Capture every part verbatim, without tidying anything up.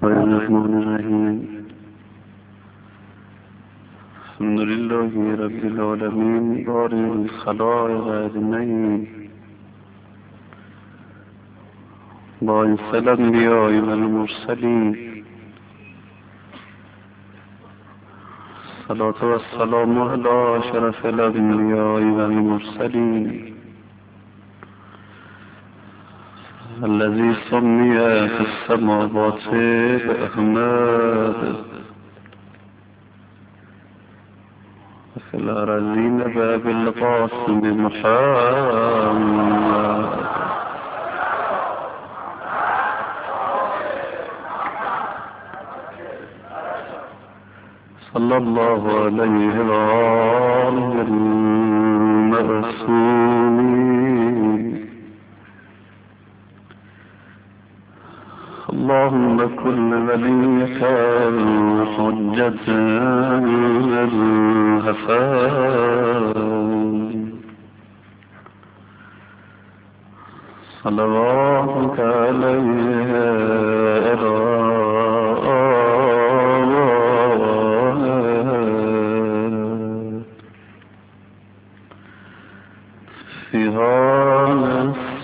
الرحمن الرحیم. الحمد لله رب العالمین باری الخلائق اجمعین باعث الانبیاء و المرسلین صلاة و السلام علی اشرف الانبیاء و المرسلین الذي سمي في السماوات بأحمد وفي الأراضين بأبي القاسم محمد صلى الله عليه وآله المعصومين. اللهم كل وليك الحجة الهفان صلواتك عليه في هذا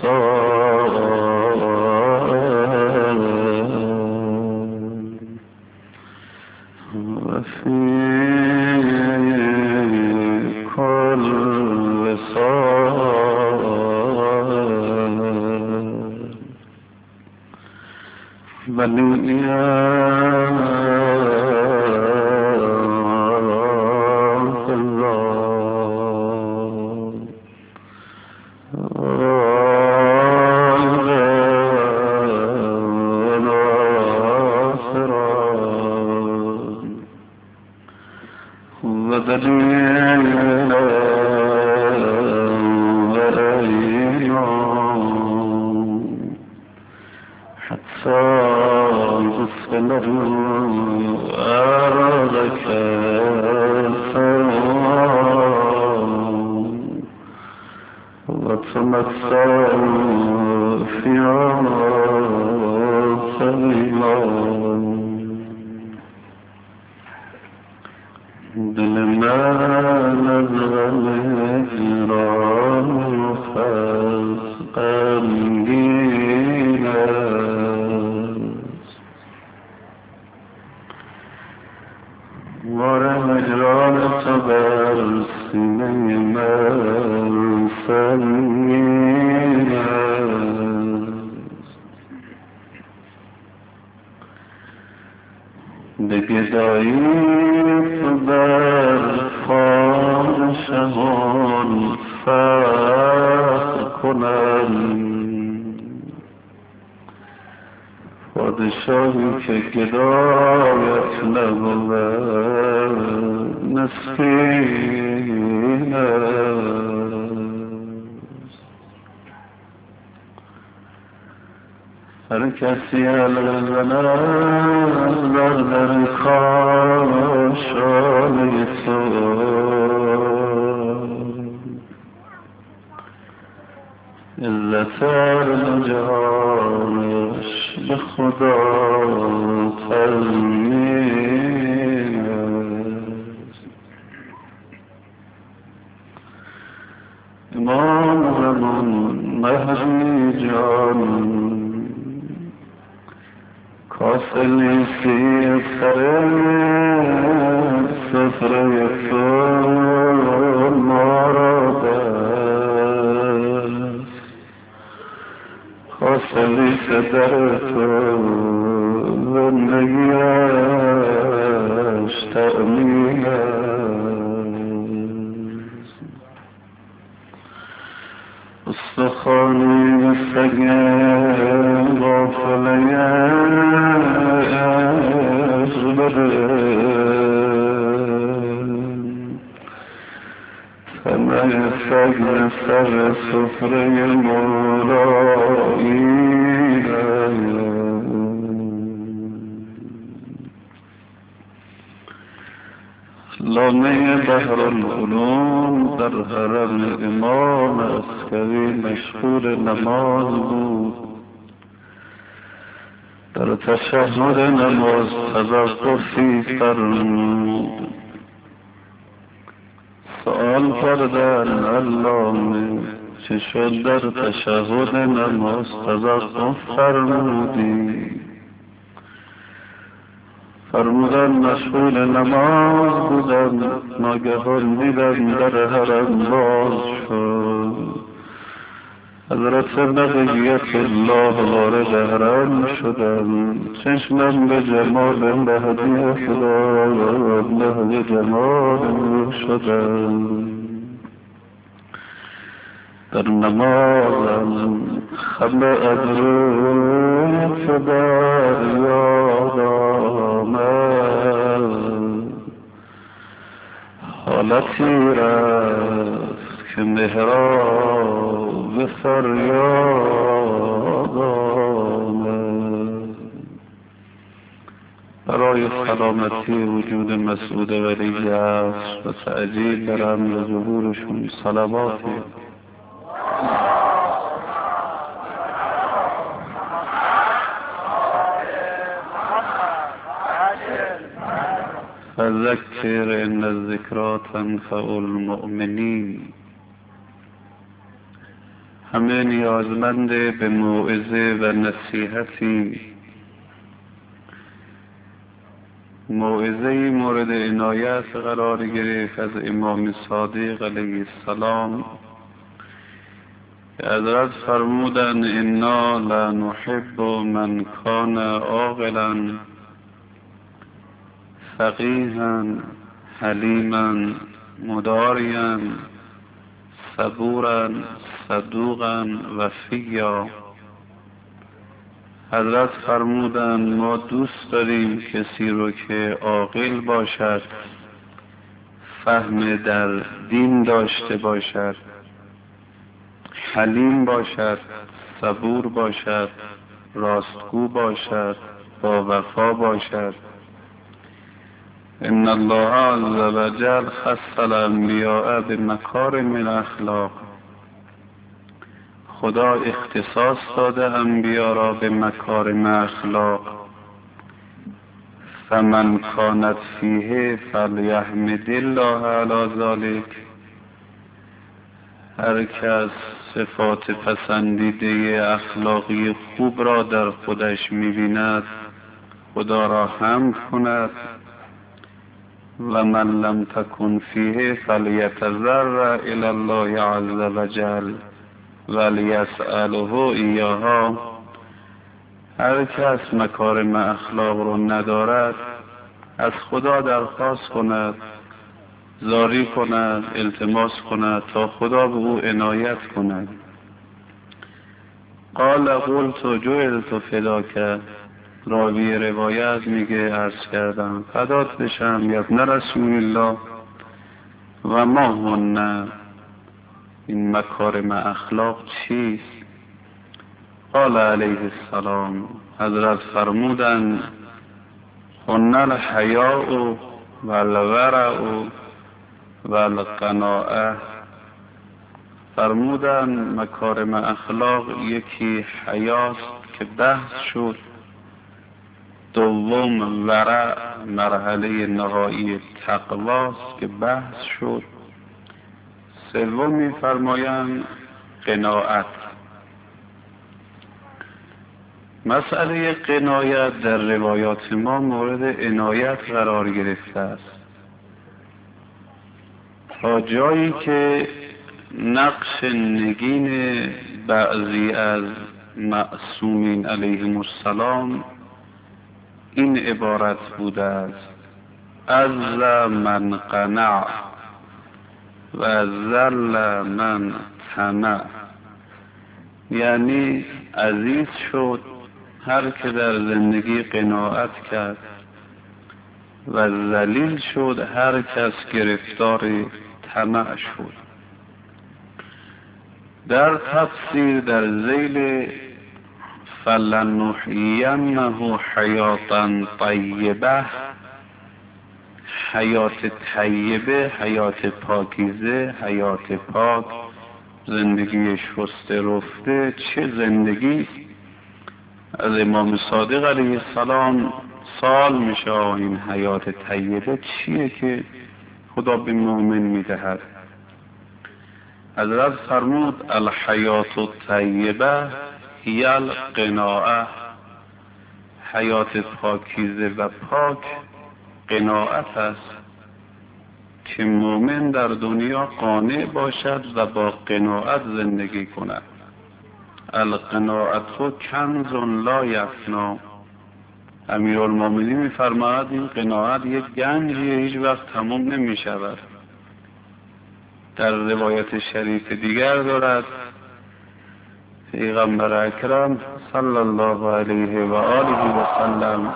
پادشاهی که گدایت نبود مسکین است. هر کسی حلقه زند بر در کاشانه تو عزت جهانش به خدا تضمین است. امام زمان مهدی جان کاسلی سی سر سفره تو مارده خاصلی در تو زندگیش تأمین است. استخوانی سگه غافلیش بده همه سگ سر سفره مولایی لانه بحر العلوم در حرم امام عسکری مشغول نماز بود در تشهد نماز توقفی فرمود. سؤال کردن علامه چه شد در تشهد نماز توقف فرمودی؟ فرمودن مشغول نماز بودن، ناگهان دیدم در حرم باز شد. حضرت بقیت الله وارد حرم شدن، چشمم به جمال مهدی خدا مهد جمال شدن. در نمازم خم ابروی تو در یاد آمد، حالتی رفت که محراب فریاد آمد. برای سلامتی وجود مسعود ولی است و تعجیل برم به ظهورشون صلواتی فذکر ان الذکری تنفع المؤمنین. همه نیازمند به موعظه و نصیحتی. موعظه مورد عنایت قرار گرفت از امام صادق علیه السلام که حضرت فرمودند انا لا نحب من کان عاقلا فقیها حلیما مداریا صبورا صدوقا وفیا. حضرت فرمودند ما دوست داریم کسی رو که عاقل باشد، فهم در دین داشته باشد، حلیم باشد، صبور باشد، راستگو باشد، با وفا باشد. ان الله عز وجل خص الانبیاء بمکارم الاخلاق. خدا اختصاص داده انبیا را به مکارم اخلاق. فمن کانت فیه فلیحمد الله علی ذلک. هر کس صفات پسندیده اخلاقی خوب را در خودش می‌بیند خدا را حمد کند. و من لم تکن فیه فلیتضرع الی الله عز وجل ولیسأله ایاها. هر کس مکارم اخلاق رو ندارد از خدا درخواست کند، زاری کند، التماس کند تا خدا به او عنایت کند. قال قلت جعلت فداک. راوی روایت میگه عرض کردم فدات بشم یا ابن رسول الله و ما هن این مکارم اخلاق چیست؟ قال علیه السلام حضرت فرمودن هن الحیاء و الورع و القناعه. فرمودن مکارم اخلاق یکی حیاست که بحث شد، دوم ورع مرحله نهایی تقواست که بحث شد، سومی فرمایند قناعت. مسئله قناعت در روایات ما مورد عنایت قرار گرفته است تا جایی که نقش نگین بعضی از معصومین علیهم السلام این عبارت بوده است از من قنع و ذل من طمع. یعنی عزیز شد هر که در زندگی قناعت کرد و ذلیل شد هر کس گرفتار طمع شد. در تفسیر در ذیل فلنحیینه حیاتا طیبه، حیات طیبه، حیات پاکیزه، حیات پاک، زندگی شسته رفته. چه زندگی از امام صادق علیه السلام سوال میشه این حیات طیبه چیه که خدا به مؤمن میدهد؟ حضرت فرمود الحیات الطیبه هی القناعه، حیات پاکیزه و پاک قناعت است که مؤمن در دنیا قانع باشد و با قناعت زندگی کند. القناعت کنز لا یفنا، امیرالمومنین می‌فرماید این قناعت یک گنجیه هیچ وقت تمام نمی شود. در روایت شریف دیگر دارد پیغمبر اکرم صلی الله علیه و آله و سلم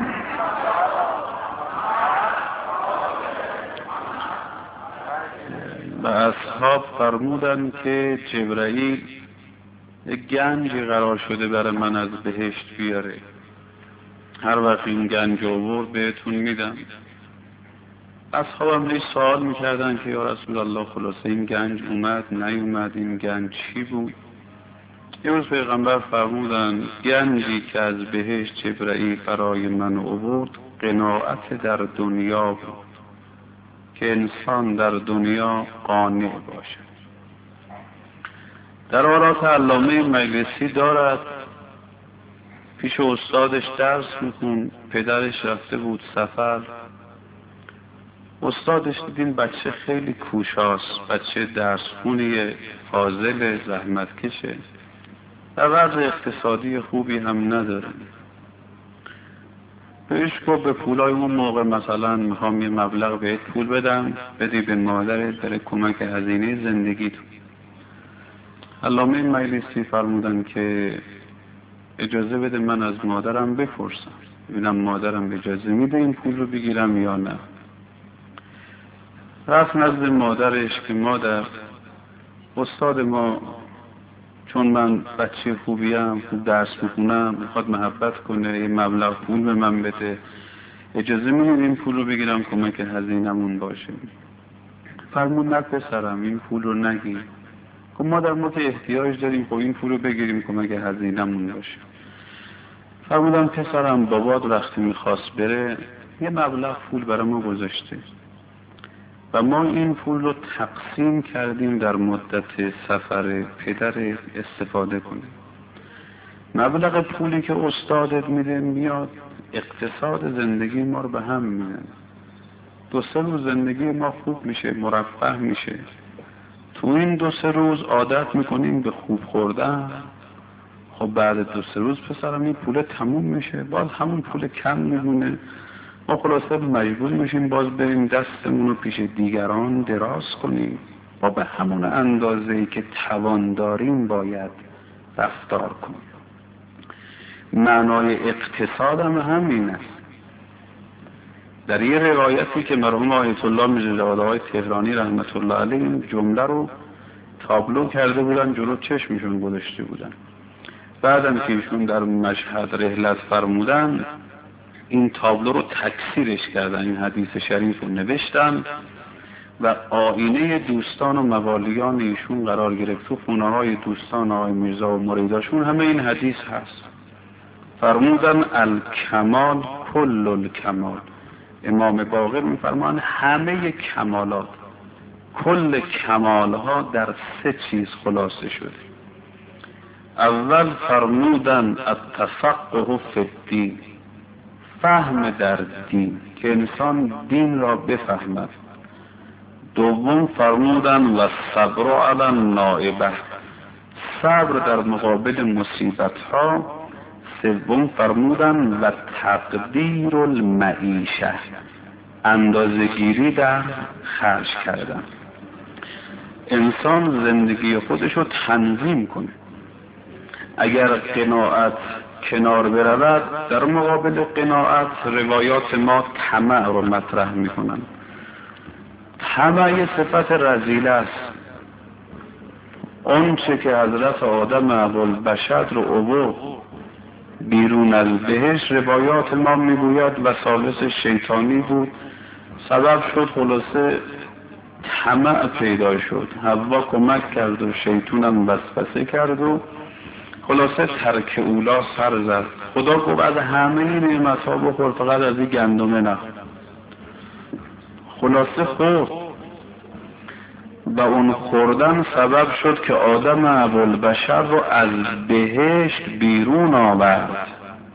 و اصحاب فرمودند که جبرائیل یک گنجی قرار شده برای من از بهشت بیاره، هر وقت این گنج آورد بهتون میدم. اصحابم هیچ سوال میکردن که یا رسول الله خلاصه این گنج اومد نیومد، این گنج چی بود؟ یه روز پیغمبر فرمودن گنجی که از بهشت جبرائیل برای من آورد قناعت در دنیا بود، که انسان در دنیا قانع باشد. در آرات علامه مجلسی دارد پیش استادش درس میخون، پدرش رفته بود سفر، استادش دیدین بچه خیلی کوشاست، بچه درس خونی فاضل زحمتکشه و وضع اقتصادی خوبی هم نداره. بهش گفت به پولای اون موقع مثلا میخوام یه مبلغ بهت پول بدم بدی به مادرت برای کمک هزینه زندگی تو. علامه مجلسی فرمودن که اجازه بده من از مادرم بپرسم ببینم مادرم اجازه میده این پول رو بگیرم یا نه. رفت نزد مادرش که مادر استاد ما چون من بچه خوبیم، خوب درس میخونم، میخواد محبت کنه، یه مبلغ پول به من بده، اجازه میدید این پول رو بگیرم کمک هزینمون باشه؟ فرمود نه پسرم این پول رو نگیر. خب مادر ما که احتیاج داریم، خب این پول رو بگیریم کمک هزینمون باشه. فرمودم پسرم بابات وقتی میخواست بره یه مبلغ پول برای ما گذاشته و ما این پول رو تقسیم کردیم در مدت سفر پدر استفاده کنیم. مبلغ پولی که استادت میده میاد اقتصاد زندگی ما رو به هم میده، دو سه روز زندگی ما خوب میشه، مرفه میشه، تو این دو سه روز عادت میکنیم به خوب خوردن. خب بعد دو سه روز پسرم این پول تموم میشه، باز همون پول کم میمونه، ما خلاصه مجبور میشیم باز بریم دستمون رو پیش دیگران دراز کنیم، ما به همون اندازه‌ای که توان داریم باید رفتار کنیم. معنای اقتصاد هم همین است. در یه روایتی که مرحوم آیت الله میرزا تهرانی رحمت الله علیه این جمله رو تابلو کرده بودن، جلو چشمشون گذاشته بودن. بعدم که ایشون در مشهد رحلت فرمودن این تابلو رو تکثیرش کردن، این حدیث شریف رو نوشتن و آینه دوستان و موالیان ایشون قرار گرفت. تو خونه های دوستان آقای میرزا و مریداشون همه این حدیث هست. فرمودن الکمال کل الکمال، امام باقر میفرمان همه کمالات، کل کمالها در سه چیز خلاصه شده. اول فرمودن التفقه فی الدین، فهم در دین، که انسان دین را بفهمد. دوم فرمودن و صبر علی النائبه، صبر در مقابل مصیبت ها. سوم فرمودن و تقدیر المعیشه، اندازه‌گیری در خرج کردن. انسان زندگی خودش رو تنظیم کنه. اگر قناعت کنار برود، در مقابل قناعت روایات ما طمع رو مطرح میکنن. طمع یه صفت رذیله است. اون چه که حضرت آدم ابوالبشر رو آورد بیرون از بهشت، روایات ما میگوید وساوس شیطانی بود، سبب شد خلاصه طمع پیدا شد. حوا کمک کرد و شیطانم وسوسه کرد و خلاصه ترک اولا سر زد. خدا گفت از همه نعمت ها بخور فقط از این گندمه نخور. خلاصه خورد و اون خوردن سبب شد که آدم ابوالبشر رو از بهشت بیرون آورد.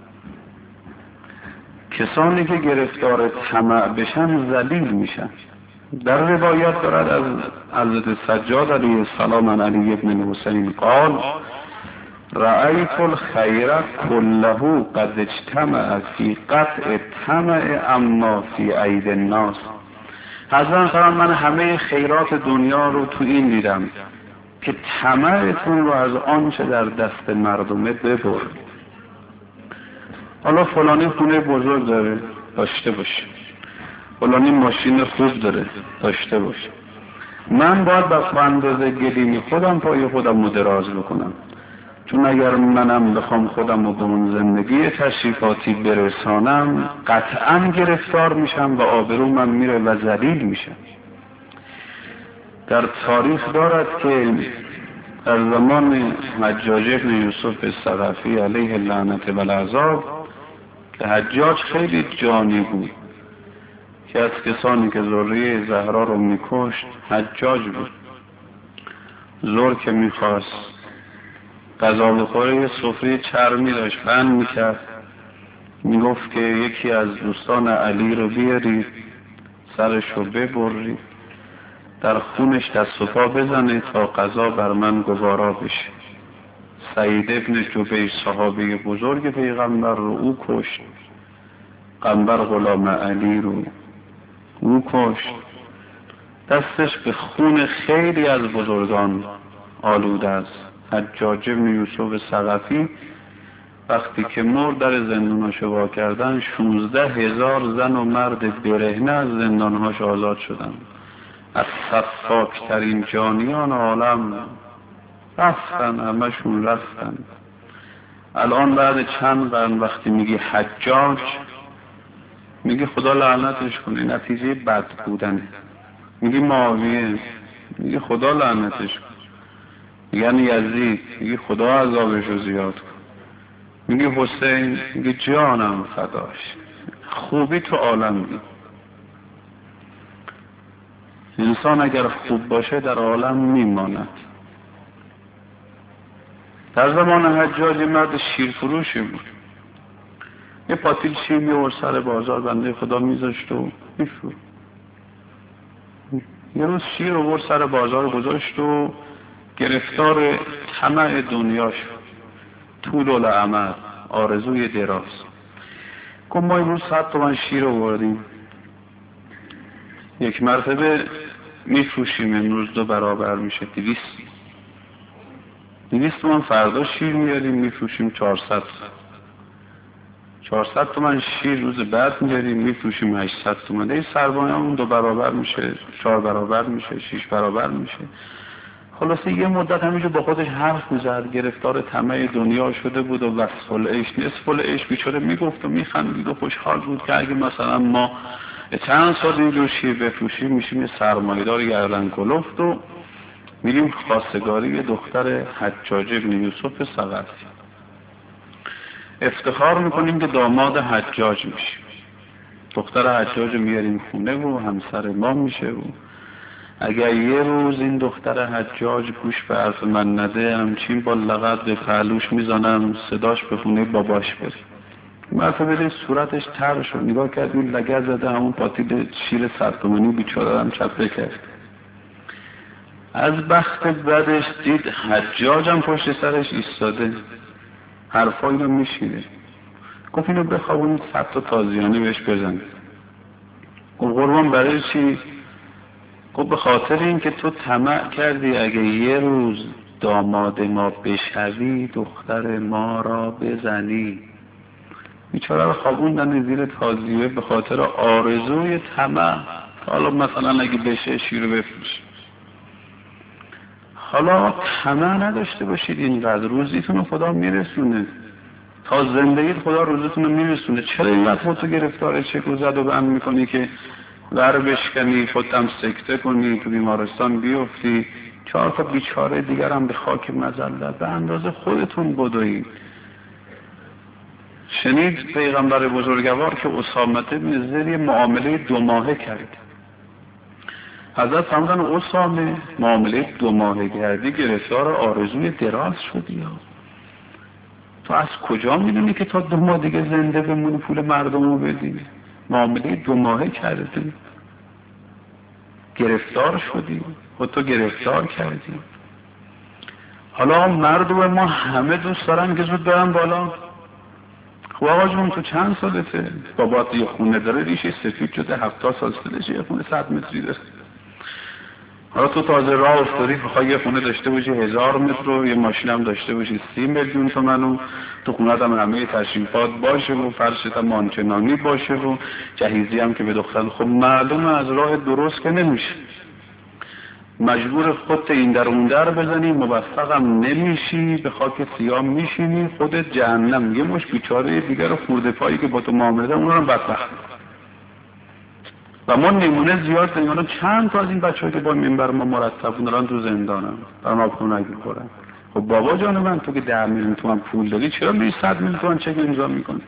کسانی که گرفتار طمع بشن ذلیل میشن. در روایت دارد از حضرت سجاد علیه السلام عن علی بن الحسین قال رأیت الخیر كله قد اجتمع فی قطع طمع اما فی اید الناس. حضرت فرمان من همه خیرات دنیا رو تو این دیدم که طمعتون رو از آنچه در دست مردمه ببر. حالا فلانی خونه بزرگ داره داشته باشه، فلانی ماشین خوب داره داشته باشه، من باید با اندازه گلیم خودم پای خودم رو دراز بکنم، چون اگر منم بخوام خودم رو به اون زندگی تشریفاتی برسانم قطعا گرفتار میشم و آبرومم میره و ذلیل میشم. در تاریخ دارد که در زمان حجاج بن یوسف الثقفی علیه اللعنت و العذاب که حجاج خیلی جانی بود، که از کسانی که ذریه زهرا رو میکشت حجاج بود. زور که میخواست غذا بخوره یه سفره چرمی داشت بند میکرد، میگفت که یکی از دوستان علی رو بیارید سرش رو ببرید در خونش دست و پا بزنه تا غذا بر من گوارا بشه. سعید ابن جبیر صحابی بزرگ پیغمبر رو او کشت، قنبر غلام علی رو او کشت. دستش به خون خیلی از بزرگان آلوده است. حجاج بن یوسف ثقفی وقتی که مرد در زنداناشو وا کردن شونزده هزار زن و مرد برهنه از زندانهاش آزاد شدن. از سفاکترین جانیان عالم رفتن، همشون رفتن. الان بعد چند قرن وقتی میگی حجاج میگی خدا لعنتش کنه، نتیجه بد بودنه. میگی معاویه میگی خدا لعنتش کنه. یعنی یزید میگی خدا عذابش رو زیاد کن. میگی حسین میگی جانم فداش. خوبی تو عالم میگی. انسان اگر خوب باشه در عالم میماند. در زمان حجاج مرد شیرفروشی بود، یه پاتیل شیر می‌آورد سر بازار، بنده خدا میذاشت و میفروخت. یه روز شیر آورد سر بازار گذاشت و گرفتار طمع دنیا شد، طول الامل، آرزوی دراز. گفت ما امروز صد تومن شیر آوردیم، یک مرتبه میفروشیم امروز دو برابر میشه دویست دویست تومن. فردا شیر میاریم میفروشیم چهارصد چهارصد تومن. شیر روز بعد میاریم میفروشیم هشتصد تومن. این سرمایه همون دو برابر میشه، چهار برابر میشه، شش برابر میشه. خلاصه یه مدت همینجا با خودش حرف میزد، گرفتار طمع دنیا شده بود و وصف العیش نصف العیش. بیچاره میگفت و میخندید و خوشحال بود که اگه مثلا ما چند سال این رو شیر بفروشیم میشیم یه سرمایه‌دار گردن کلفت و میریم خواستگاری دختر حجاج بن یوسف ثقفی. افتخار میکنیم که داماد حجاج میشیم. دختر حجاج میاریم خونه و همسر ما میشه. و اگر یه روز این دختر حجاج گوش به حرف من نده همچین با لغت به پهلوش میزنم صداش به خونه باباش بره. مرتبه صورتش تر شد، نگاه کرد این لگد زده همون پاتیل شیر صد تومانی بیچاره هم چپه کرد. از بخت بدش دید حجاجم پشت سرش ایستاده حرفایی رو میشیده. گفت اینو بخوابونید صد تا تازیانه بهش بزنید. گفت قربان برای چی؟ گفت به خاطر این که تو طمع کردی اگه یه روز داماد ما بشوی دختر ما را بزنی. بیچاره رو خوابوندن زیر تازیانه به خاطر آرزوی طمع. حالا مثلا اگه بشه شیر بفروش. حالا طمع نداشته باشید، اینقدر روزیتون رو خدا میرسونه، تا زندگیت خدا روزیتون رو میرسونه. چرا اینقدر خودتو گرفتار چک و زد و بند میکنی که ور بشکنی، خودت هم سکته کنی، تو بیمارستان بیفتی، چهار تا بیچاره دیگر هم به خاک مذلت به اندازه خودتون بدوید. شنید پیغمبر بزرگوار که اسامه بن زید معامله دو ماهه کرد. حضرت فرمودن اسامه معامله دو ماهه کردی گرفتار آرزوی دراز شدی یا تو از کجا میدونی که تا دو ماه دیگه زنده بمونی پول مردم رو بدی؟ معامله دو ماهه کردی گرفتار شدی و تو گرفتار کردی. حالا مردم ما همه دوست دارن که زود برن بالا. خب آقا جون تو چند سالته؟ بابات یه خونه داره ریشه سفید شده هفتاد سال سالشه یه خونه صد متری داره. حالا تو تازه راه افتادی بخوای یه خونه داشته باشی هزار متر و یه ماشین هم داشته باشی سی میلیون تومن و تو خونت هم همه تشریفات باشه و فرشت هم آنچنانی باشه و جهیزی هم که به دختر. خب معلومه از راه درست که نمیشه. مجبور خودت این در اون در بزنی موفق هم نمیشی به خاک سیاه میشینی خودت جهنم. یه مش بیچاره دیگر رو خورده پایی که با تو معامله دارن اونها رو بدبخت. و ما نمونه زیاد داریم. چند تا از این بچه‌ها که با منبر ما مرتب دارن تو زندانن دارن آبخونک می‌خورن. خب بابا جان من تو که ده میلیون تومان پول داری چرا میری صد میلیون تومان چک امضا می‌کنی؟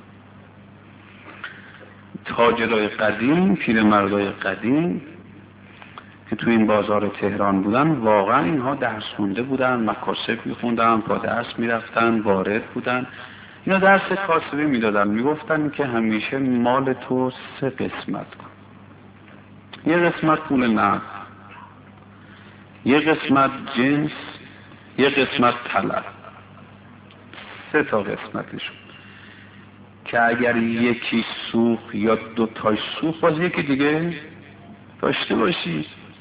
تاجرای قدیم پیرمردای قدیم که تو این بازار تهران بودن واقعا اینها درس خونده بودن مکاسب می‌خوندن با درس می‌رفتن وارد بودن. اینا درس کاسبی میدادن میگفتن که همیشه مال تو سه قسمت کن. یه قسمت پول نقد، یه قسمت جنس، یه قسمت طلب. سه تا قسمتشون که اگر یکی سوخت یا دو تاش سوخت باز یکی دیگه داشته باشی.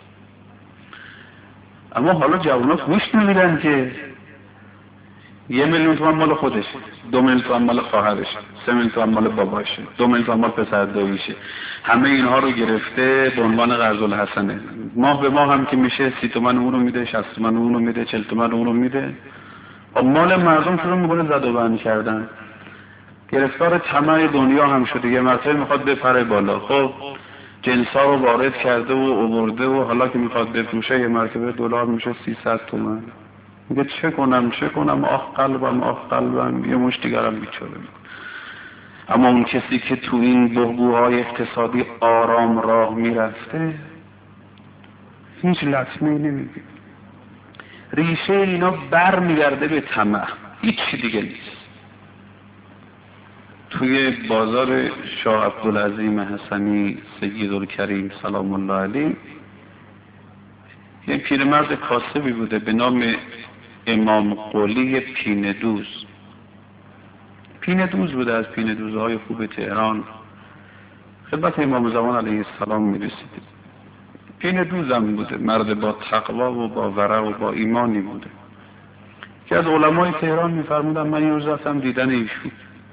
اما حالا جوانات گوش نمیدن که یه میلیون تومان مال خودشه، دو میلیون تومان مال خواهرشه، سه میلیون تومان مال باباشه، دو میلیون تومان مال پسر داییشه. همه اینها رو گرفته به عنوان قرض الحسنه. ماه به ماه هم که میشه سی تومان اون رو میده، شصت تومان اون رو میده، چهل تومان اون رو میده. و مال مردم شروع میکنه زد و بند کردن. گرفتار طمع دنیا هم شده. یه مرتبه میخواد بپره بالا. خب جنسا رو وارد کرده و آورده و حالا که میخواد بفروشه یه مرتبه دلار میشه سیصد تومان. میگه چه کنم چه کنم آخ قلبم آخ قلبم. یه مشت دیگرم بیچاره میکنه. اما اون کسی که تو این بحبوهای اقتصادی آرام راه میرفته هیچ لطمه نمیگه. ریشه اینا بر میگرده به طمع، هیچ دیگه نیست. توی بازار شاه عبدالعظیم حسنی سیدالکریم سلام الله علیه یه پیرمرد کاسبی بوده به نام امام قلی پینه دوز. پینه دوز بوده از پینه دوزهای خوب تهران. خدمت امام زمان علیه السلام میرسیده. پینه دوزم بوده. مرد با تقوا و با ورع و با ایمانی بوده که از علمای تهران میفرمودن من این روز رفتم دیدن ایشون.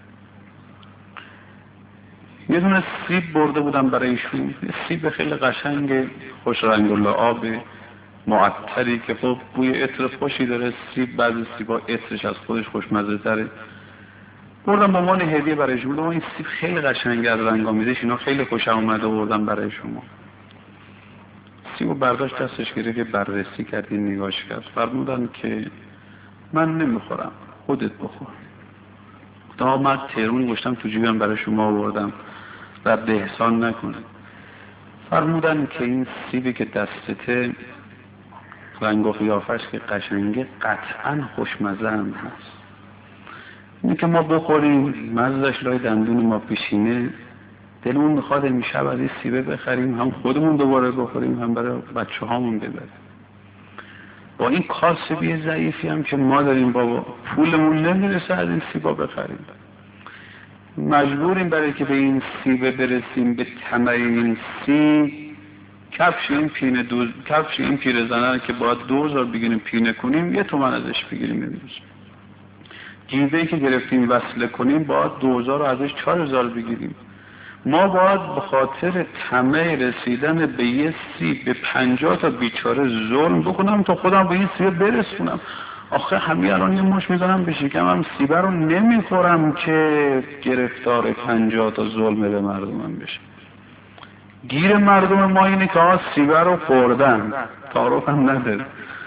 یه دونه سیب برده بودم برای ایشون. سیب خیلی قشنگ خوش رنگ و لعاب معطری که خب بوی عطر خوشی داره. سیب بعضی سیبا عطرش از خودش خوشمزه تره. بردم به عنوان هدیه برای شما. این سیب خیلی قشنگه از رنگامیزش اینا خیلی خوشم اومده بردم برای شما. سیبو برداشت دستش گرفت که بررسی کردی نگاش کرد. فرمودن که من نمیخورم خودت بخور. تا من تهرون گشتم تو جیبم برای شما آوردم رد احسان نکنه. فرمودن که این سیبی که دستته رنگ و قیافش که قشنگه قطعا خوشمزه هم هست. اینه که ما بخوریم مزهش لای دندون ما پیشینه دلمون میخواد امشب از این سیبه بخریم هم خودمون دوباره بخوریم هم برای بچه هامون ببریم. با این کاسبی ضعیفی هم که ما داریم بابا پولمون نمیرسه از این سیبا بخریم. مجبوریم برای که به این سیبه برسیم به طمع این سیب کفش این پینه دوز کفش این پیرزنه که باید دو هزار بگیریم پینه کنیم یه تومن ازش بگیریم امروز. جیبه‌ای که گرفتیم وصله کنیم باید دو هزار رو ازش چهار هزار بگیریم. ما باید به خاطر طمع رسیدن به یه سیب به پنجاه تا بیچاره ظلم بکنم تا خودم به این سیب برسونم. آخه همین الان یه مش میزنم به شکمم سیب رو نمیخورم که گرفتار پنجاه تا ظلم به مردمم بشه. گیر مردم ما اینه که ها سیب رو خوردن تعارف هم نداره.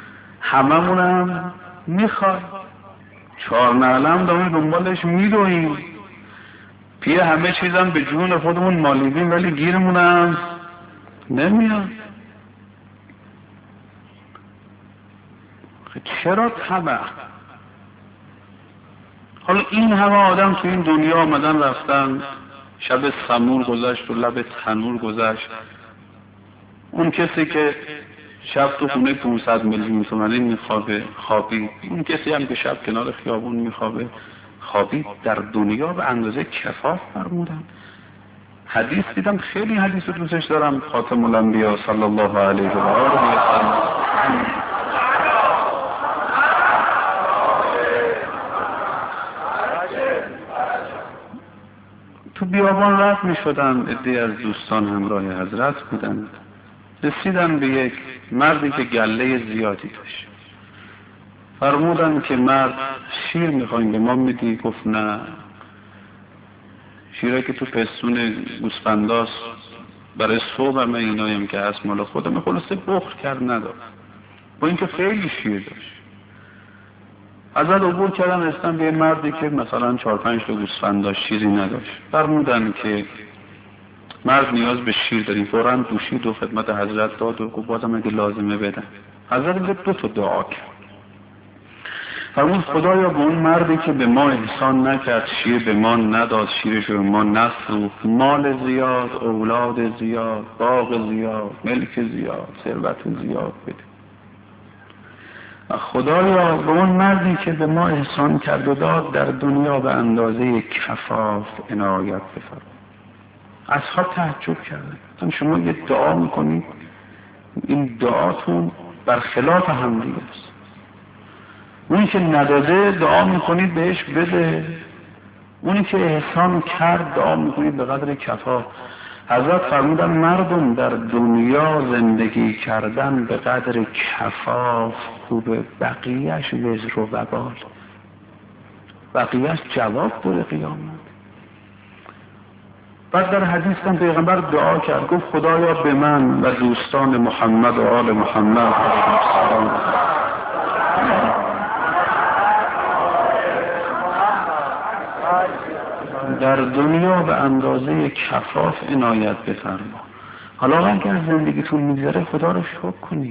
هممونم میخوای، چهار نعلم داریم دنبالش میدویم، پیه همه چیزم به جون خودمون مالیدیم ولی گیرمونم نمیاد. چرا طمع؟ حالا این همه آدم تو این دنیا آمدن رفتن، شب سمور گذشت و لب تنور گذشت. اون کسی که شب تو خونه پانصد میلیون تومانی میخوابه خوابید، اون کسی هم که شب کنار خیابون میخوابه خوابید. در دنیا به اندازه کفاف فرمودن. حدیث دیدم، خیلی حدیث رو دوستش دارم، خاتم الانبیا صلی الله علیه و آله و سلم. تو بیابان رفت می شدن، عده‌ای از دوستان همراه حضرت بودند. رسیدن به یک مردی که گله زیادی داشت. فرمودن که مرد شیر میخوایم به ما میدی؟ گفت نه، شیره که تو پستون گوسفنداست، برای صبح همه اینایم که هست مال خودم. خلاصه بخل کرد نداد، با اینکه خیلی شیر داشت. ازت عبور کردن رسیدن به یه مردی که مثلا چهار پنج تا گوسفند داشت، شیری نداشت. فرمودن که مرد نیاز به شیر داریم. فوراً دوشید و خدمت حضرت داد و گفت بازم اگه لازمه بدن. حضرت به دو تا دعا کرد. فرمود خدایا به اون مردی که به ما احسان نکرد، شیر به ما نداد، شیرش به ما نفروخت، مال زیاد، اولاد زیاد، باغ زیاد، ملک زیاد، ثروت زیاد بده. و خدایا به اون مردی که به ما احسان کرد و داد، در دنیا به اندازه کفاف عنایت بفرما. اصحاب تعجب کردن. شما یه دعا میکنید، این دعاتون برخلاف هم دیگه است. اونی که نداده دعا میکنید بهش بده، اونی که احسان کرد دعا میکنید به قدر کفاف. حضرت فرمودن مردم در دنیا زندگی کردن به قدر کفاف خوبه، بقیهش وزر و وبال، بقیهش جواب داره قیامت. بعد در حدیث هم پیغمبر دعا کرد، گفت خدایا به من و دوستان محمد و آل محمد در دنیا به اندازه کفاف عنایت بفرما. حالا اگر زندگیتون میگذره خدا رو شکر کنی.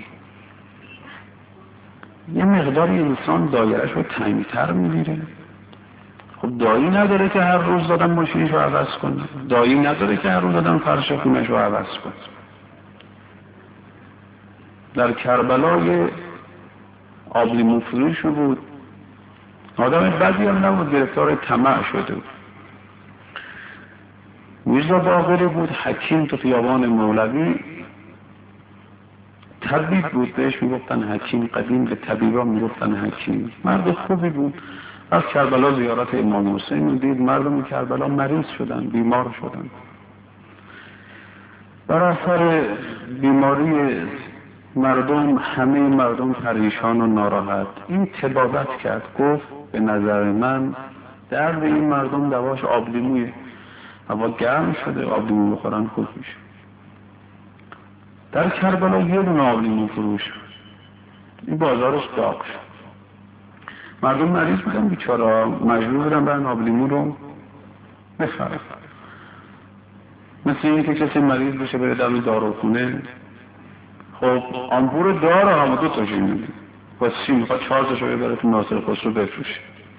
یه مقداری انسان دایرش رو تنگتر میگیره. خب دایی نداره که هر روز دادم ماشینش رو عوض کنه، دایی نداره که هر روز دادم فرش خونش رو عوض کنه. در کربلا یه آبلیمو فروش بود، آدم بدی هم نبود، گرفتار طمع شده بود. میرزا باقری بود، حکیم تو خیابان مولوی، طبیب بود، بهش میگفتن حکیم. قدیم به طبیبا میگفتن حکیم. مرد خوبی بود. از کربلا زیارت امام حسین دید، مردم کربلا مریض شدن، بیمار شدن. بر اثر بیماری مردم، همه مردم پریشان و ناراحت. این طبابت کرد، گفت به نظر من درد این مردم دواش آبلیمویه. هوا گرم شده، آبلیمو بخورن خوب میشه. در کربلا یه دونه آبلیمو فروش، این بازارش داغ شد. مردم مریض بودن بیچاره، مجبور بودن برن آبلیمو رو بخرن. مثل این که کسی مریض بشه بره در داروخونه، خب آمپور داره هم دو تاشو میده، واسه چی میخواد چهار تاشو ببره تو ناصر خسرو بفروشه؟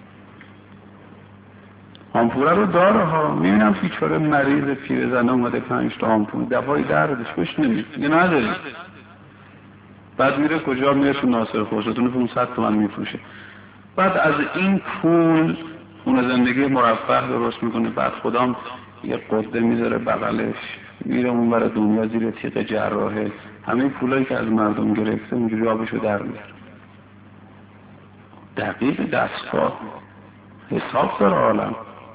آمپوره رو داره ها. میبینم بیچاره مریض پیرزن اومده پنج تا آمپور، دوای دردش خوش نمیاد، دیگه نداری. بعد میره کجا؟ میره تو ناصر خسرو، تو پانصد تومن میفروشه. بعد از این پول خونه زندگی مرفه درست میکنه. بعد خودم یه قده میذاره بغلش، میره اون برای دنیا زیر تیغ جراحه. همه پولایی که از مردم گرفته اونجوری آبشو در میاره. دقیق دستگاه حساب داره عالم.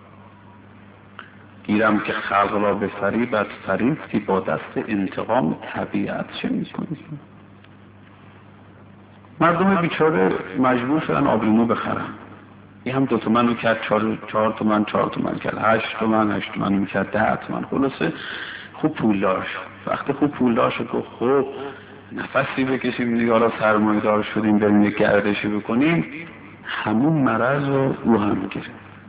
گیرم که خلق را به فریبت فریفتی، با دست انتقام طبیعت چه میکنی؟ مردم بیچاره مجبور شدن آبلیمو بخرن. این هم دو تومن رو کرد، چهار, چهار تومن چهار تومن کرد، هشت تومن هشت تومن میکرد، ده تومن. خلاصه خوب پولدار شد. وقتی خوب پولدار شد گفت خب نفسی بکشیم دیگه حالا سرمایه دار شدیم بریم یک گردشی بکنیم، همون مرض رو او هم گیره.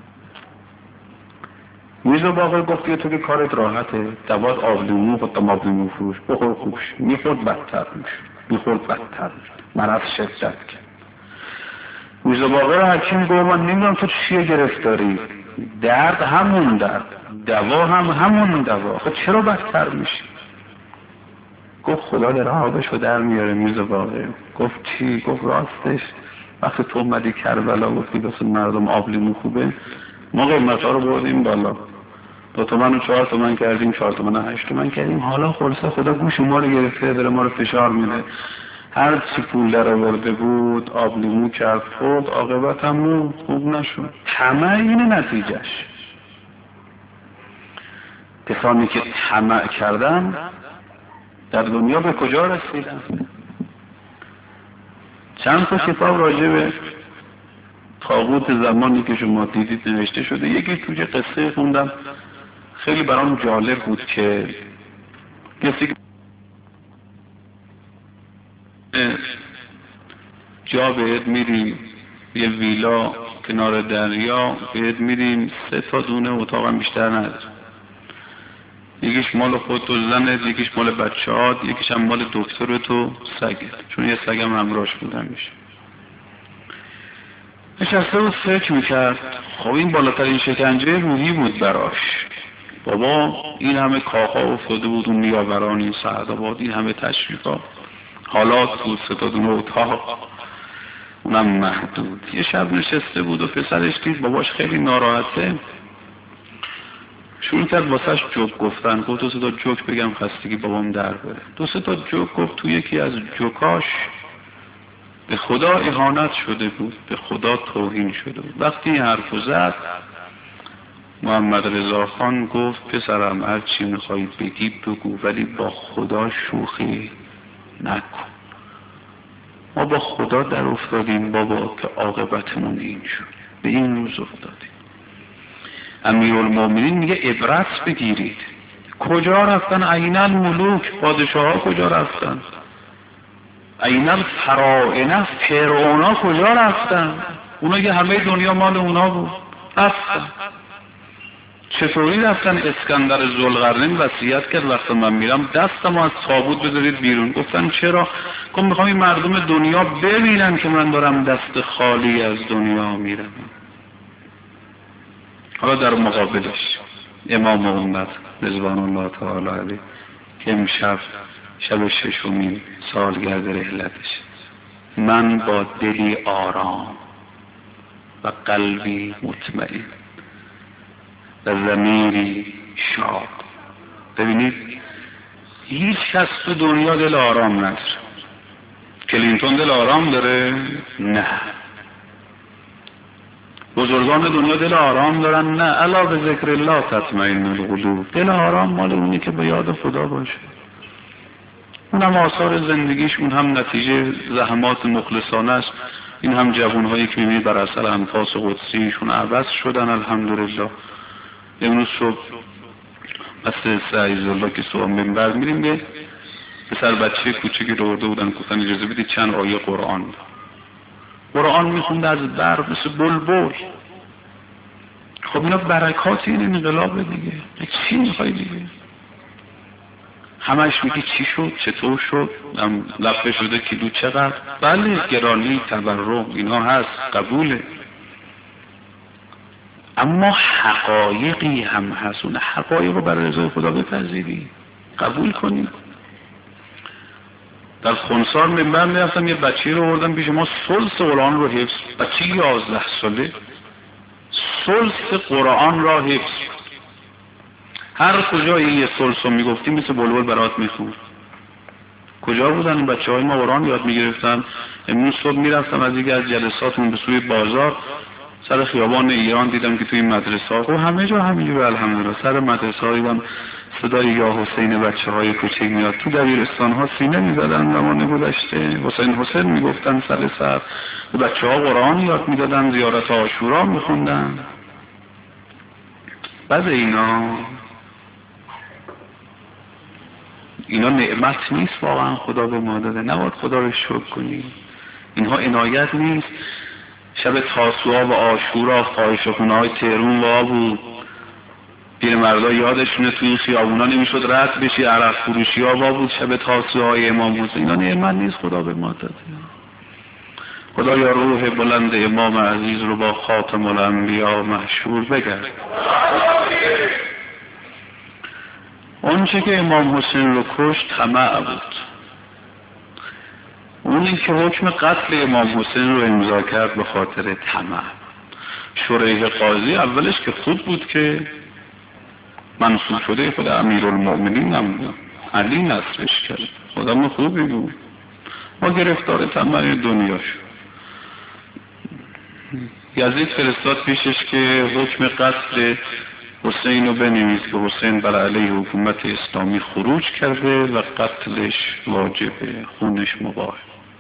میرزا باقر گفت که تو که کارت راحته، دوات آبلیمو خودم آبلیمو فروش بخور خوبش. میخورد بدتر میشه، میخورد بدتر میشه، مرض شدت کرد. میرزا باقر حکیم گفت من نمیدونم تو چیه گرفتاری، درد همون درد، دوا هم همون دوا، خب چرا بدتر میشه؟ گفت خدا داره آبشو در میاره میرزا باقر. گفت چی؟ گفت راستش وقتی تو اومدی کربلا گفتی بس مردم آبلیمو خوبه، ما قیمت ها رو بردیم بالا، دو تومن و چهار تومن کردیم، چهار تومن و هشت تومن کردیم، حالا خلاصه خدا گوش ما رو گرفته داره ما رو فشار میده. هر چی پول در آورده بود آبلیمو کرد خورد، عاقبت هم خوب نشد. طمع اینه نتیجهش. کسانی که طمع کردن در دنیا به کجا رسیدن؟ چند تا کتاب راجع به طاغوت زمانی که شما دیدید نوشته شده. یکی توی قصه خوندم خیلی برام جالب بود که کسی جا بهت میریم یه ویلا کنار دریا بهت میریم، سه تا دونه اتاق هم بیشتر نداره، یکیش مال خودت و زنت، یکیش مال بچه‌هات، یکیش هم مال دکترت و سگت، چون یه سگم همراهش بودن میشه. نشسته بود فکر میکرد. خب این بالاترین شکنجه روحی بود براش. بابا این همه کاخا افتاده بود اون نیاوران این سعدآباد، این همه تشریفات، حالات بود، سه تا دونه اتاق اونم محدود. یه شب نشسته بود و پسرش دید باباش خیلی ناراحته، شروع کرد واسهش جوک گفتن. گفت دو سه تا جوک بگم خستگی بابام در بره. دو سه تا جوک گفت. تو یکی از جوکاش به خدا اهانت شده بود، به خدا توهین شده بود. وقتی این حرفو زد محمد رضا خان گفت پسرم هر چی میخوایی بگی بگو، ولی با خدا شوخی نکن. ما با خدا در افتادیم بابا که عاقبتمون این شد، به این روز افتادیم. امیرالمومنین میگه عبرت بگیرید. کجا رفتن عین الملوک؟ پادشاه ها کجا رفتن؟ عین الفراعنه فرعونا کجا رفتن؟ اونا که همه دنیا مال اونا بود، رفتن. چطوری رفتن؟ اسکندر ذوالقرنین وصیت کرد وقتی من میرم دستمو از تابوت بذارید بیرون. گفتن چرا؟ گفتم میخوام این مردم دنیا ببینن که من دارم دست خالی از دنیا میرم. حالا در مقابلش امام امت رضوان الله تعالی علیه که امشب شب ششمین سالگرد رحلتش، من با دلی آرام و قلبی مطمئن و ضمیری شاد. ببینید هیچ کس تو دنیا دل آرام نداره. کلینتون دل آرام داره؟ نه. بزرگان دنیا دل آرام دارن؟ نه. الا به ذکر الله تطمئن القلوب. دل آرام مال اونی که به یاد خدا باشه. اون هم آثار زندگیشون هم نتیجه زحمات مخلصانه است. این هم جوانهایی که میبینید بر اثر انفاس قدسیشون عوض شدن الحمدلله. امروز صبح مثل سعید الله که صبح منبر میریم یه پسر بچه کوچکی رو آورده بودن گفتن اجازه بدید چند آیه قرآن قرآن میخونده از برق مثل بلبل. خب اینا برکات این انقلاب دیگه. چی میخوای دیگه؟ همش میگی چی شد چطور شد لفه شده کیلو چقدر. بله گرانی تورم اینا هست قبوله، اما حقایقی هم هست. اون حقایق رو برای رضای خدا بپذیری قبول کنی. در خنسار منبر میرفتم یه بچه رو آوردم پیش ما ثلث قرآن رو حفظ، بچه یازده ساله ثلث قرآن را حفظ. هر کجا یه ثلث رو میگفتیم مثل بلبل برات میخوند. کجا بودن این بچه های ما قرآن یاد میگرفتن؟ امروز صبح میرفتم از یکی از جلساتون به سوی بازار سر خیابان ایران دیدم که توی مدرسه ها و همه جا همینجور الحمدلله سر مدرسه ها دیدم صدای یا حسین بچه های کوچک میاد. تو دبیرستان ها سینه میزدن زمان گذشته حسین حسین میگفتن سر سر. بچه ها قرآن یاد میدادن، زیارت عاشورا میخوندن. بعد اینا اینا نعمت نیست واقعا خدا به ما داده؟ نباید خدا رو شکر کنیم؟ اینها عنایت نیست؟ شب تاسوعا و عاشورا فاحشه‌خونه های تهران وا بود، پیرمردا یادشونه تو این خیابونا نمیشد رد بشی، عرق فروشی ها وا بود شب تاسوعای امام حسین. اینا نعمت نیست خدا به ما داده؟ خدا یا روح بلند امام عزیز رو با خاتم الانبیا محشور بگرد. اون چه که امام حسین رو کشت طمع بود، اونی که حکم قتل امام حسین رو امضا کرد به خاطر طمع. شریح قاضی اولش که خوب بود که منصوب شده خود امیرالمؤمنین هم بود، علی نصبش کرد، خودم خوبی بود، ما گرفتار طمع دنیا شد. یزید فرستاد پیشش که حکم قتل حسین رو بنویس که حسین بر علیه حکومت اسلامی خروج کرده و قتلش واجبه، خونش مباح.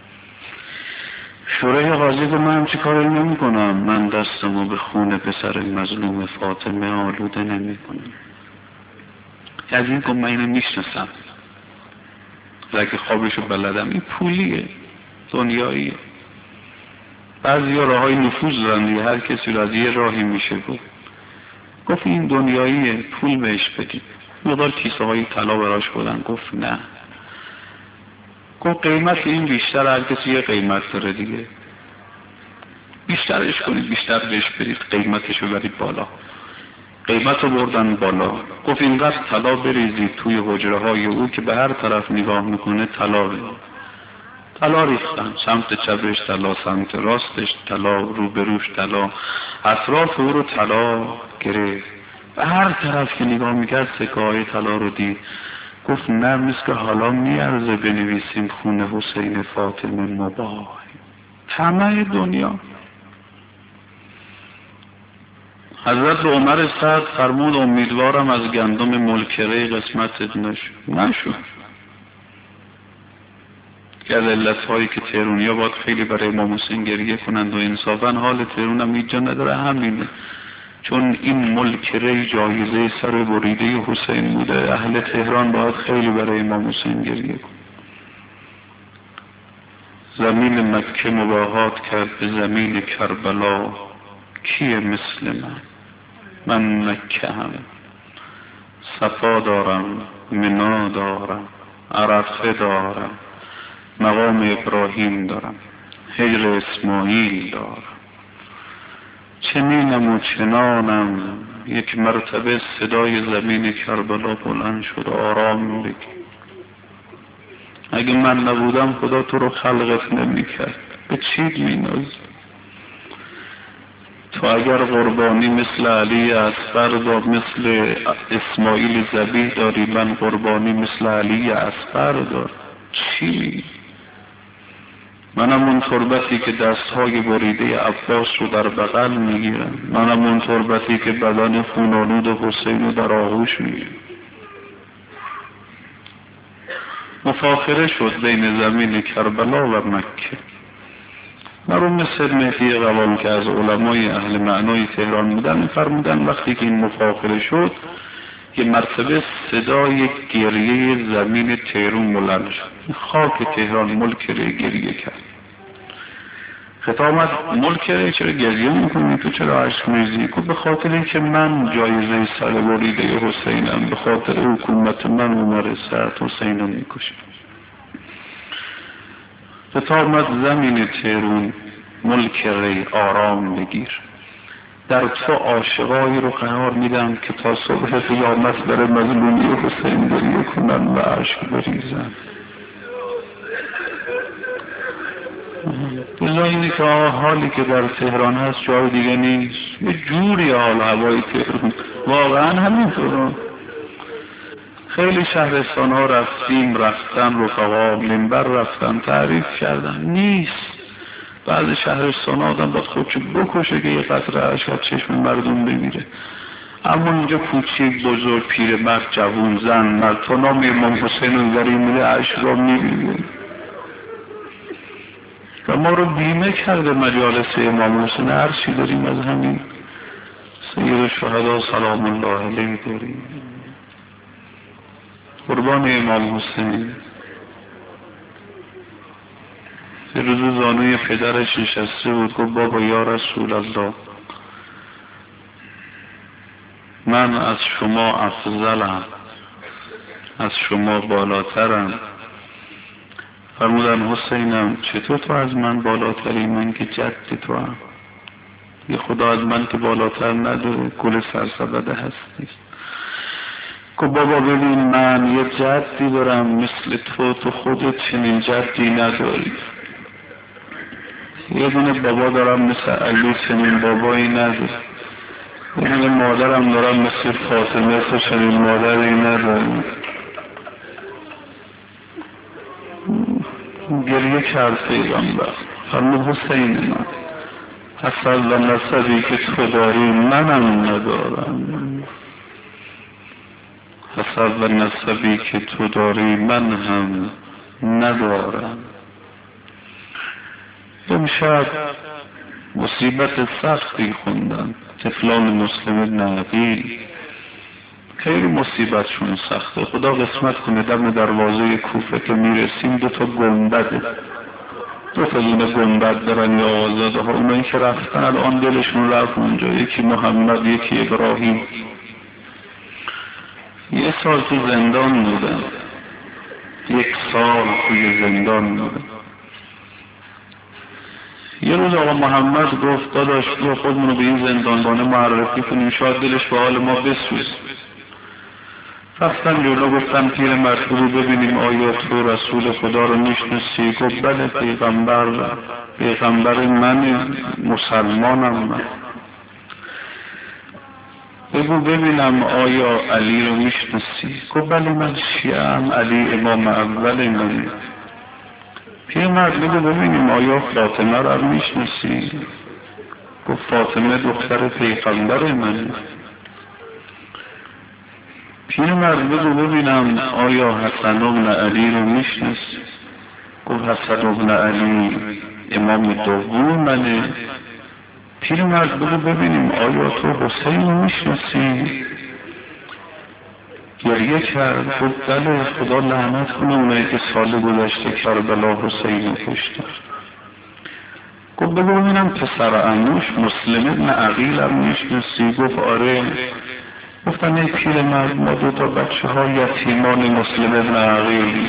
شورای قاضی که من چی کاری نمی کنم، من دستمو به خون پسر مظلوم فاطمه آلوده نمی کنم. یزید که من اینو میشناسم، اگه خوابشو بلدم، این پولیه، دنیاییه. بعضی ها راه های نفوذ دارن دیگه، هر کسی رو از یه راهی میشه گفت. گفت این دنیاییه، پول بهش بدید. مقدار کیسه های طلا براش بودن، گفت نه. گفت قیمت این بیشتر، هر کسی یه قیمت داره دیگه، بیشترش کنید، بیشتر بهش بدید، قیمتشو برید بالا. قیمت رو بردن بالا. گفت اینقدر طلا بریزید توی حجره های او که به هر طرف نگاه میکنه طلا بریزید. طلا ریختن، سمت چپش طلا، سمت راستش طلا، روبروش طلا، اطراف او رو طلا گرفت. به هر طرف که نگاه میکرد سکه‌های طلا رو دید. گفت نه، مثل که حالا میارزه بنویسیم خون حسین فاطمه مباح. طمع دنیا. حضرت عمر سعد فرمود امیدوارم از گندم ملکره قسمتت نشد. نشد. که از علتهایی که تهرونیا باید خیلی برای امام حسین گریه کنند و انصافا حال تهرون هم اینجا نداره همینه، چون این ملکره جایزه سر بریده حسین بوده. اهل تهران باید خیلی برای امام حسین گریه کن. زمین مکه مباهات کرد به زمین کربلا، کیه مثل من؟ من مکه هم صفا دارم، منا دارم، عرفه دارم، مقام ابراهیم دارم، حجر اسماعیل دارم، چنینم و چنانم. یک مرتبه صدای زمین کربلا بلند شد، آرام بگی. اگه من نبودم خدا تو رو خلقت نمی کرد، به چی می نازی؟ تو اگر قربانی مثل علی اصغر دار، مثل اسماعیل ذبیح داری، من قربانی مثل علی اصغر دار، چی می؟ منم اون تربتی که دستهای بریده عباس رو در بغل میگیرم، منم اون تربتی که بدن خونالود حسین رو در آغوش میگیرم. مفاخره شد بین زمین کربلا و مکه. مرحوم مثل مهدی قوام که از علمای اهل معنای تهران بودن فرمودن وقتی که این مفاخره شد یه مرتبه صدای گریه زمین تهران بلند شد، خاک تهران ملکره گریه کرد. خطابت ملکره چرا گریه میکنی؟ تو چرا عشق میریزی؟ گفت به خاطر اینکه من جایزه سر بریده حسینم، به خاطر حکومت من عمر سعد حسین رو میکشم. خطابت زمین تهران ملکره آرام بگیر، در تو عاشقایی رو قرار میدم که تا صبح قیامت بر مظلومی حسین گریه کنن و عشق بریزن. بلا اینه که حالی که در تهران هست جای دیگه نیست، یه جوری حال هوای تهران واقعا همینطور. خیلی شهرستان ها رفتیم، رفتن رفقا منبر رفتن تعریف کردن، نیست. بعض شهرستان ها آدم باید خودشو بکشه که یه قطره عشق از چشم مردم بمیره. اما اینجا کوچیک بزرگ پیر مرد جوون زن مرد تا نام امام حسین رو داری میره عشق را میبینه و ما رو بیمه کرده مجالس امام حسین. هر چی داریم از همین سید الشهدا سلام الله علیه داریم. قربان امام حسین. یه روز زانوی پدرش نشسته بود، گفت بابا یا رسول الله، من از شما افضلم، از شما بالاترم. فرمودن حسینم چطور تو از من بالاتری؟ من که جد تو هم. یه خدا از من که بالاتر نداره، گل سرسبده هستی. که بابا ببین من یه جدی دارم مثل تو، تو خودت چنین جدی نداری. یه دونه بابا دارم مثل علی، چنین بابایی نداری. یه دونه مادرم دارم مثل فاطمه، تو چنین مادری نداری. گریه کرد پیغمبر. فرمود حسین من حسد و نسبی که تو داری منم ندارم، حسد و نسبی که تو داری من هم ندارم. امشب مصیبت سختی خوندن طفلان مسلم ابن عقیل، خیلی مصیبتشون سخته. خدا قسمت کنه دم دروازه کوفه که میرسیم دو تا گنبده، دو تا دونه گنبد دارن یا آزاده ها. اونایی که رفتن الان دلشون رفت اونجا، یکی محمد یکی ابراهیم. یه سال تو زندان بودن، یک سال توی زندان بودن. یه روز آقا محمد گفت داداش بیا خودمونو به این زندانبانه معرفی کنیم، شاید دلش به حال ما بسوز. رفتن جلو، گفتن پیر مرد ببینیم آیا تو رسول خدا رو میشناسی؟ گفت بله پیغمبر، پیغمبر من، مسلمانم من. بگو ببینم آیا علی رو میشناسی؟ گفت بله من شیعه‌ام، علی امام اول منه. پیر مرد بگو ببینیم آیا فاطمه رو میشناسی؟ گفت فاطمه دختر پیغمبر منه. پیرمرد بگو ببینم آیا حسن ابن علی رو میشناسی؟ گفت حسن ابن علی امام دوم منه. پیرمرد بگو ببینیم آیا تو حسین رو میشناسی؟ گریه کرد. گفت بله خدا لعنت کنه اونایی که سال گذشته کربلا حسین رو کشتن. گفت بگو ببینم پسر عموش مسلم ابن عقیل هم میشناسی؟ گفت آره. گفتن ای پیر مرد ما دو تا بچه ها یتیمان مسلم ابن عقیل.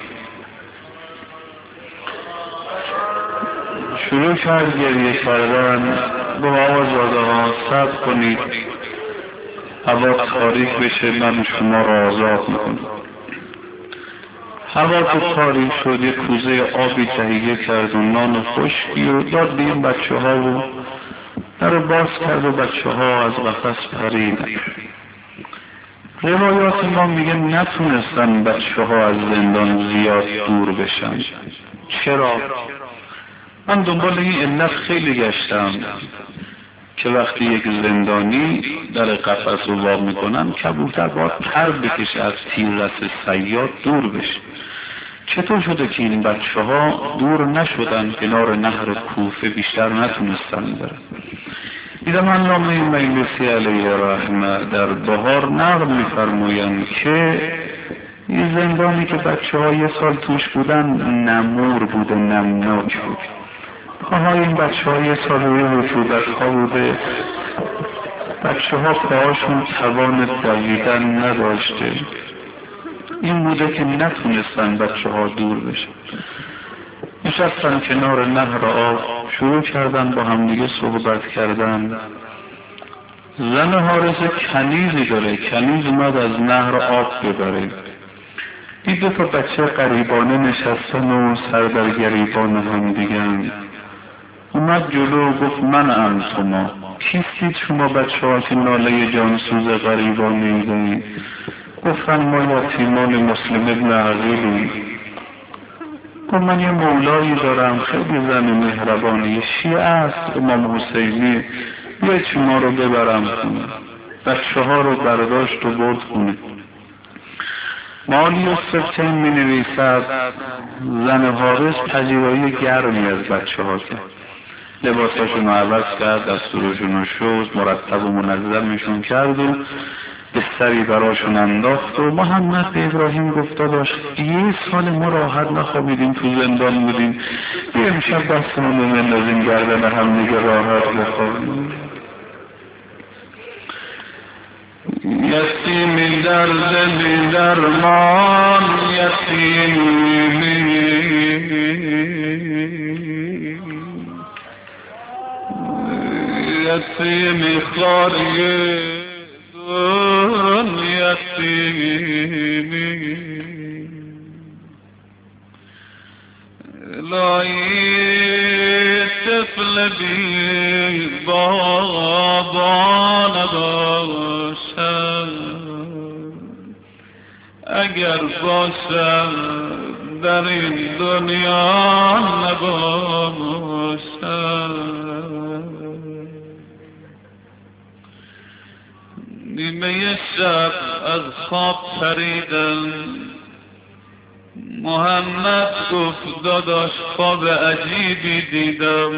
شروع کرد گریه کردن. با آزاده ها صبر کنید، هوا تاریک بشه من شما را آزاد میکنم. هوا تو تاریک شد، یه کوزه آبی تهیه کرد و نان خشکی و داد به این بچه ها و در باز کرد و بچه ها از قفس پریدن. روایات ما میگه نتونستن بچه ها از زندان زیاد دور بشن. چرا؟ من دنبال این علت خیلی گشتم که وقتی یک زندانی در قفس رو وا میکنن کبوتر باید پر بکشه از تیررس صیاد دور بشه. چطور شده که این بچه ها دور نشدن کنار نهر کوفه، بیشتر نتونستن برن؟ دیدم علامه مجلسی علیه رحمه در بهار نقل میفرمایند که این زندانی که بچه ها یه سال توش بودن نمور بوده، نمناک بود. پاهای این بچه ها یه سال روی رطوبت ها بوده، بچه ها پاهاشون توان دویدن نداشته. این بوده که نتونستن بچه ها دور بشن. نشستن کنار نهر آب، شروع کردن با همدیگه صحبت کردن. زن حارس کنیزی داره، کنیز اومد از نهر آب ببره. دید دو تا بچه غریبانه نشستن و سر در گریبان هم دیگن. اومد جلو گفت من ام شما کیستید شما بچه ها که ناله جانسوز غریبانه دارید؟ گفتن ما یتیمان مسلم ابن عقیلی. گفت من یه مولایی دارم خیلی زن مهربانی، شیعه است، امام حسینی، بیاید شما رو ببرم خونه. بچه ها رو برداشت و برد خونه. مالی و سرچین می نویسد زن حارس پذیرایی گرمی از بچه ها کرد، لباساشون رو عوض کرد، دستورشون رو شست، مرتب و منظمشون کرد و بستری براشون انداخت و محمد به ابراهیم گفت داداش یه سال ما راحت نخوابیدیم، تو زندان بودیم، یه امشب دستمون رو بندازیم گردن هم دیگه راحت بخوابیم. یتیمی در دلی درمان، یتیمی یتیمی خاری دون یتیمی لایی طفل بی بابا نباشد، اگر باشد در این دنیا نباشد. نیمه شب از خواب پریدم، محمد گفت داداش خواب عجیبی دیدم.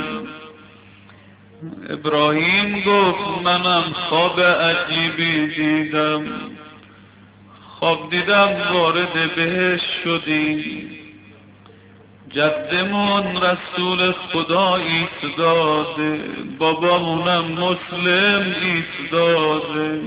ابراهیم گفت منم خواب عجیبی دیدم، خواب دیدم وارد بهشت شدیم، جدمون رسول خدا ایستاده، بابامونم مسلم ایستاده.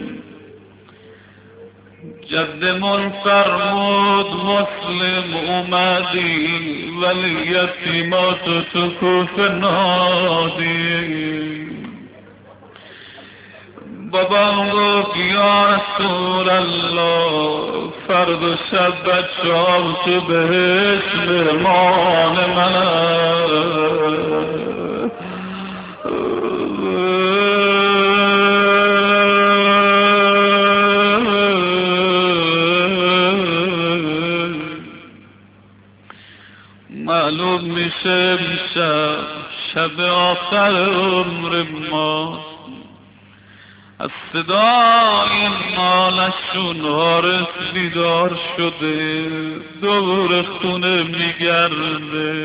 جدمون فرمود مسلم اومدی ولی یتیماتو تو کوفه نادی. بابام گفت یا رسول الله فرد و شب بچه ها تو بهشت مهمان منه. معلوم میشه میشه شب آخر عمر ما، از صدای نالشون حارس بیدار شده، دور خونه میگرده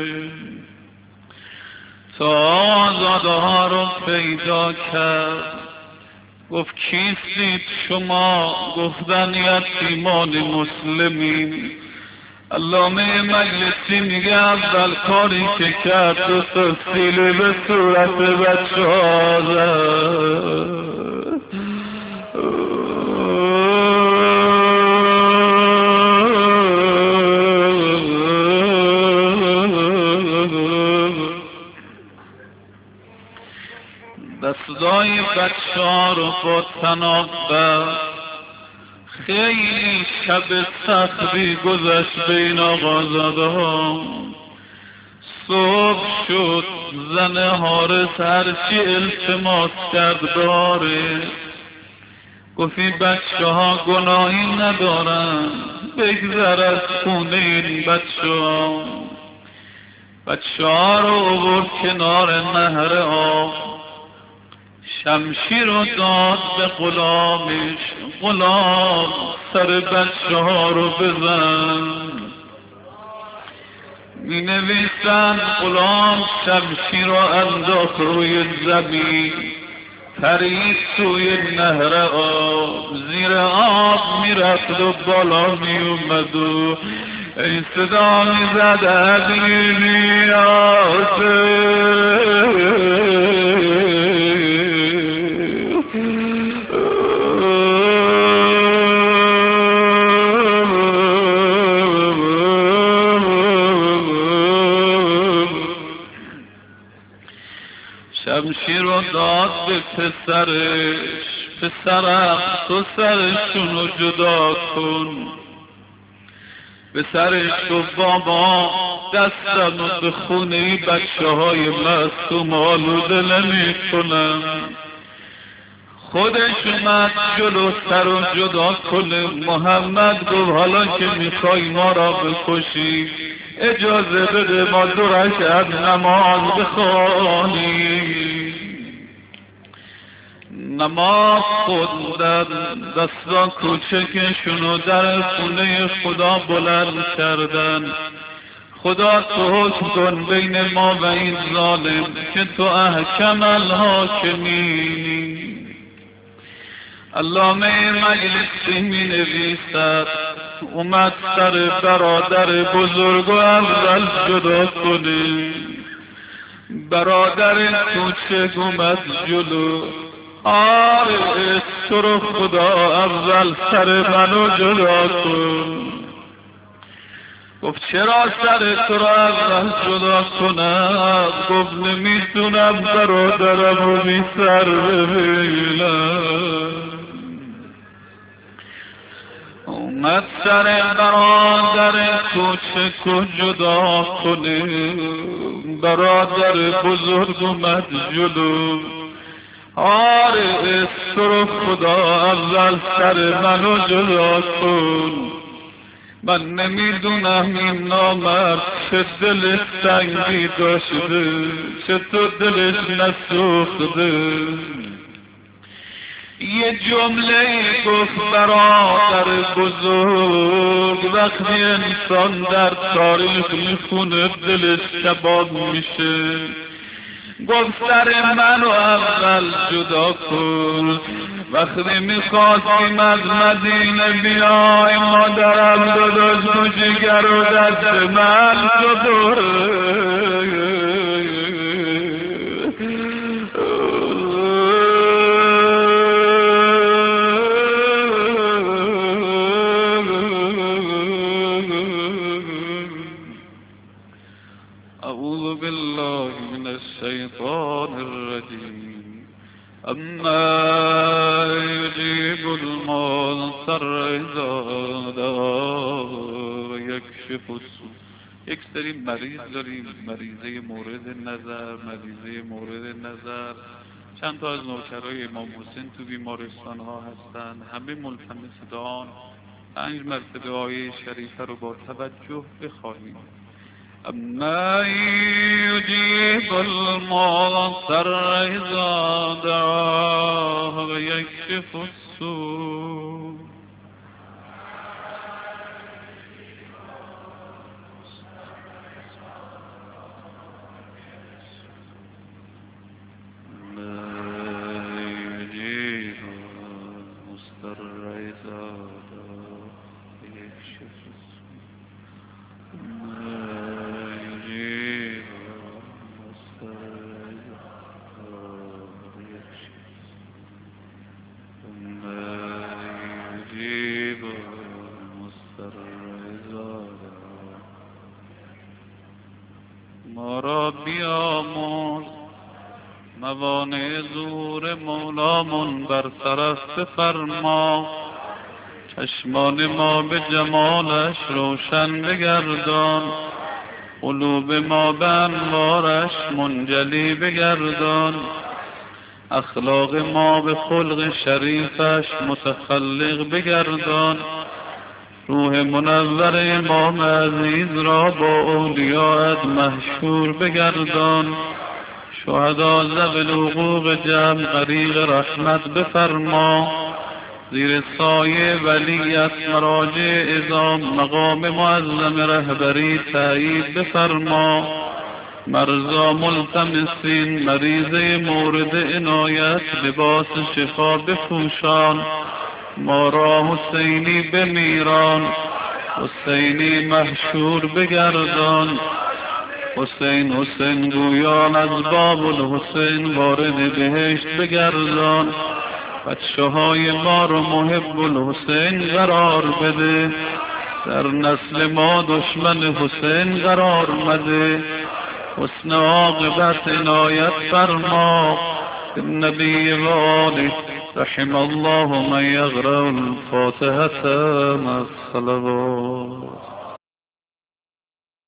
تا آزاده ها رو پیدا کرد. گفت کیستید شما؟ گفتن یتیمان مسلمین. علامه مجلسی میگه اول کاری که کرد دو تا سیلی به صورت بچه ها زد. دستای بچه ها رو با طناب بست. خیلی شب سختی گذشت بین آقازاده ها. صبح شد زن حارس هرچی التماس کرد باره، گفت این بچه ها گناهی ندارن، بگذر از خونه این بچه ها. بچه ها رو آورد کنار نهر آب، شمشیر رو داد به غلامش، غلام سر بچه ها رو بزن. می نویسن غلام شمشیر رو انداخت روی زمین، پرید توی نهر آب، زیر آب می رفت و بالا می اومد و این صدا می زد حبیبی شمشیر رو داد به پسرش، پسرم تو سرشونو جدا کن. به سرش گفت بابا دستم به خونه بچه های مصدوم آلوده نمی کنم. خودش اومد جلو سر و جدا کنه. محمد گفت حالا که میخوای ما را بکشی اجازه بده ما دو رکعت نماز بخوانیم. نماز خوندن، دستا کوچکشونو در خونه خدا بلند کردن. خدا تو حکم کن بین ما و این ظالم که تو احکم الحاکمینی. علامه مجلسی می نویسد اومد سر برادر بزرگ و اول جدا کنه. برادر کوچک اومد جلو، آره تو رو خدا اول سر منو جدا کن. گفت چرا سر تو رو اول جدا کنم؟ گفت نمیتونم برادرم رو بی سر ببینم. اومد سر برادر کوچک و جدا کنه. برادر بزرگ اومد جلو، آره تو رو خدا اول سر منو جدا کن. من نمیدونم این نامرد چه دل تنگی داشته، چه تو دلش نسوخته. یه جمله گفت برادر بزرگ، وقتی انسان در تاریخ میخونه دلش کباب میشه. گفت سر منو اول جدا کن. وقتی میخواستیم از مدینه بیای مادرم داداش تو جگر و دست من شده. أعوذ بالله من الشيطان الرجيم. أما يجيب المضطر إذا دعاه ويكشف السوء. یک سری مریض داریم، مریضه مورد نظر، مریضه مورد نظر. چند تا از نوکرای امام حسین تو بیمارستان ها هستن، همه ملتمس دعان. پنج مرتبه آیه شریفه رو با توجه بخوانیم. أما يجيب المضطر إذا دعاه ويكشف السوء. ما را بیامرز موانع ظهور مولامون برطرف بفرما. چشمان ما به جمالش روشن بگردان، قلوب ما به انوارش منجلی بگردان. اخلاق ما به خلق شریفش متخلق بگردان. روح منور امام عزیز را با اولیاءت محشور بگردان. شهدا ذوی الحقوق جمع غریق رحمت بفرما. زیر سایه ولیت مراجع اعظام مقام معظم رهبری تایید بفرما. مرضا ملتمسین مریضه مورد عنایت لباس شفا بپوشان. ما را حسینی بمیران، حسینی محشور بگردان. حسین حسین گویان از باب الحسین وارد بهشت بگردان. بچه های ما رو محب الحسین قرار بده. در نسل ما دشمن حسین قرار مده. حسن عاقبت عنایت فرما. النبی و آله رحم الله من يقرأ الفاتحة مع الصلوات.